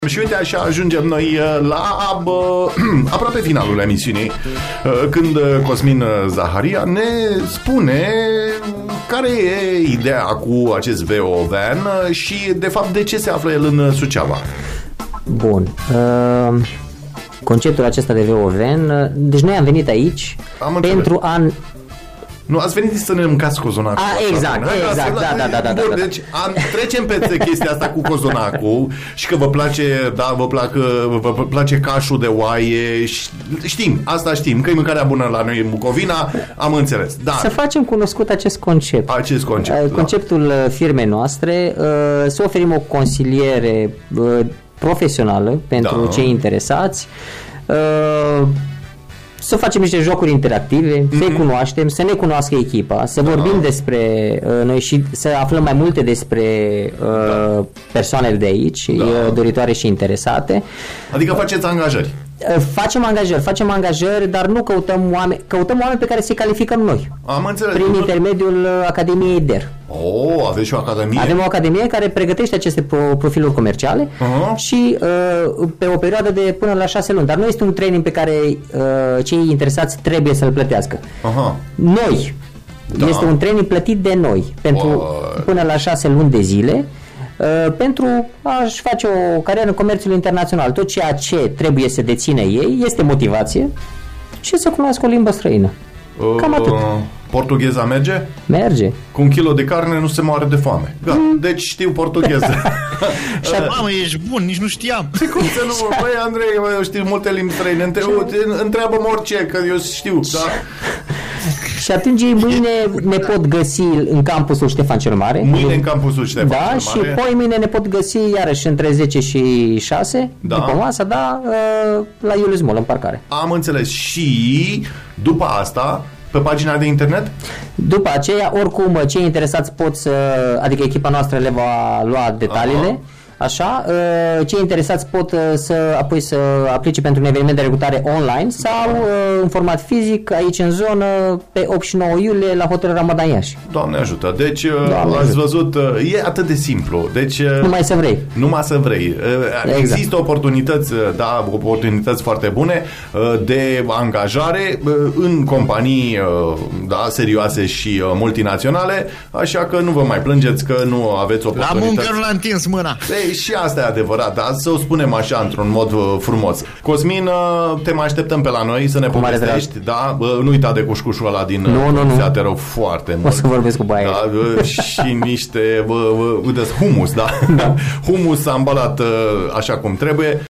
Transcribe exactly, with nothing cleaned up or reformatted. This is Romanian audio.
Și uite, așa ajungem noi la bă, aproape finalul emisiunii, când Cosmin Zaharia ne spune care e ideea cu acest Veoven și, de fapt, de ce se află el în Suceava. Bun. Uh, conceptul acesta de Veoven, deci noi am venit aici am pentru a... Nu, ați venit să ne mâncați cozonacul. A, exact, Hai, exact, da, da, da, da, Bun, da, da. deci am, trecem pe chestia asta cu cozonacul și că vă place, da, vă, plac, vă place cașul de oaie, știm, asta știm, că e mâncarea bună la noi în Bucovina, am înțeles. Dar să facem cunoscut acest concept. Acest concept, Conceptul da. firmei noastre, să oferim o consiliere profesională pentru da. cei interesați, să facem niște jocuri interactive, mm-hmm. să-i cunoaștem, să ne cunoască echipa, să vorbim da. despre uh, noi și să aflăm mai multe despre uh, da. persoanele de aici, da. doritoare și interesate. Adică faceți angajări. Facem angajări, facem angajări, dar nu căutăm oameni, căutăm oameni pe care să-i calificăm noi. Am înțeles. Prin intermediul Academiei D E R. Oh, aveți și o academie? Avem o academie care pregătește aceste profiluri comerciale uh-huh. și uh, pe o perioadă de până la șase luni. Dar nu este un training pe care uh, cei interesați trebuie să-l plătească. Uh-huh. Noi. Da. Este un training plătit de noi pentru uh. până la șase luni de zile. Uh, pentru a-și face o carieră în comerțul internațional. Tot ceea ce trebuie să dețină ei este motivație și să cunoască o limbă străină. Uh, Cam atât. Portugheza merge? Merge. Cu un kilo de carne nu se moare de foame. Gata. Mm. Deci știu portugheză. Mamă, ești bun, nici nu știam. Cum să nu? Băi, Andrei, eu știu multe limbi străine. Întreabă-mă orice, că eu știu. Da? Și atunci ei mâine ne pot găsi în campusul Ștefan cel Mare. Mâine în campusul Ștefan da, cel Mare. Și poi mâine ne pot găsi iarăși între zece și șase, da. după masa, da, la Iulius Mall, în parcare. Am înțeles. Și după asta, pe pagina de internet? După aceea, oricum, cei interesați pot să, adică echipa noastră le va lua detaliile. Aha. Așa, cei interesați pot să apoi să aplice pentru un eveniment de recrutare online sau în format fizic aici în zonă pe opt și nouă iulie la Hotel Ramadan Iași. Doamne ajută. Deci Doamne ați ajută. văzut, e atât de simplu. Deci numai să vrei. Numai să vrei. Exact. Există oportunități, da, oportunități foarte bune de angajare în companii, da, serioase și multinaționale, așa că nu vă mai plângeți că nu aveți oportunități. La muncă nu l-a întins mâna. Ei, și asta e adevărat, dar să o spunem așa într-un mod uh, frumos. Cosmin, uh, te mai așteptăm pe la noi să ne Cu povestești, da? Uh, nu uita de cușcușul ăla din nu, nu, nu. Te rog foarte mult. O să vorbesc cu baie. Da, uh, și niște uh, uh, humus, da? da. Humus ambalat uh, așa cum trebuie.